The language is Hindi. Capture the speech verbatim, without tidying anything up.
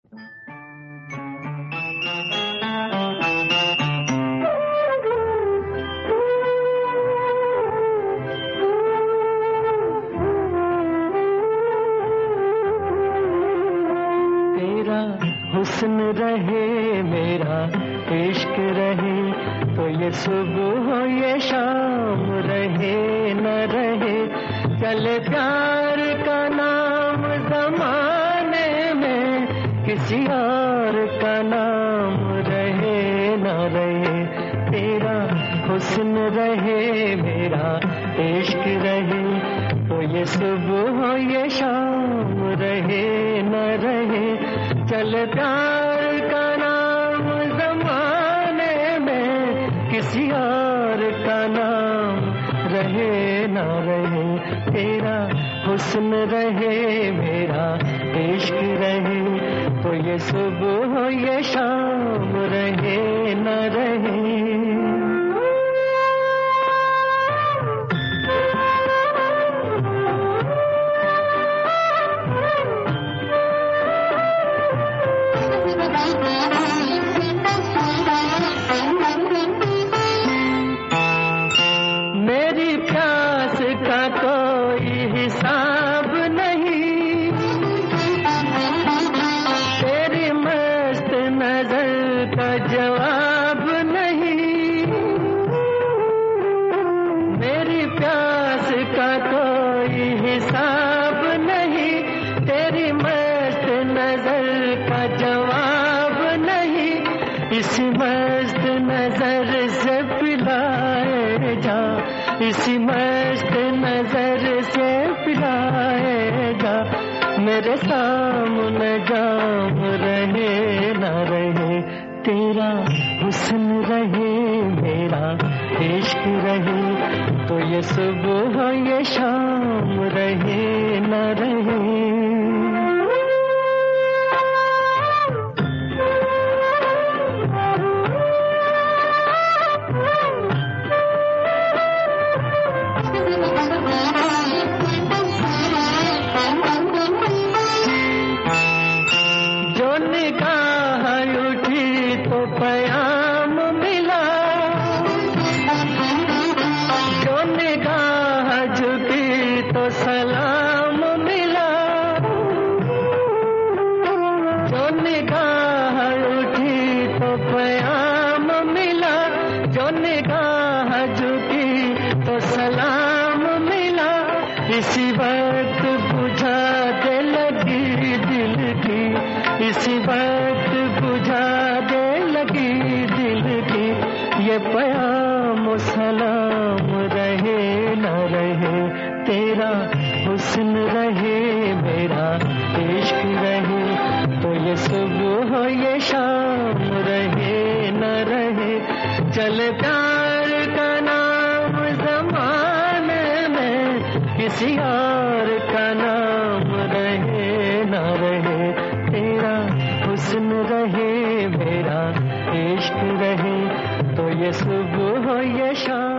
हुस्न रहे मेरा इश्क रहे, तो ये सुबह हो ये शाम रहे न रहे, चले प्यार का नाम ज़माने में, किसी और का नाम रहे न रहे। तेरा हुस्न रहे मेरा इश्क रहे, तो ये सुबह हो ये शाम रहे न रहे, चल प्यार का नाम ज़माने में, किसी और का नाम रहे न रहे। तेरा हुस्न रहे मेरा इश्क रहे, तो ये सुबह हो ये शाम रहे न रहे। मेरी प्यास का कोई हिसाब नहीं, तेरी मस्त नजर का जवाब नहीं। मेरी प्यास का कोई हिसाब नहीं, तेरी मस्त नजर का जवाब नहीं। इस मस्त नजर से पिलाए जा, इसी मस्त नजर से पिलाएगा, मेरे सामने जाम रहे न रहे। तेरा हुस्न रहे मेरा इश्क रहे, तो ये सुबह हो ये शाम रहे न रहे। निगाह उठी तो प्याम मिला, जो निगाह झुकी तो सलाम मिला। जो निगाह उठी तो प्याम मिला, जो निगाह झुकी तो सलाम मिला। इसी वक्त बुझा दे लगी दिल की, इसी वक्त बुझा दे लगी दिल की, ये प्याम सलाम रहे न रहे। तेरा हुस्न रहे मेरा इश्क रहे, तो ये सुबह हो ये शाम रहे न रहे। चल प्यार का नाम ज़माने में, किसी और का नाम रहे न रहे। तेरा हुस्न रहे मेरा इश्क रहे, तो ये सुबह हो ये शाम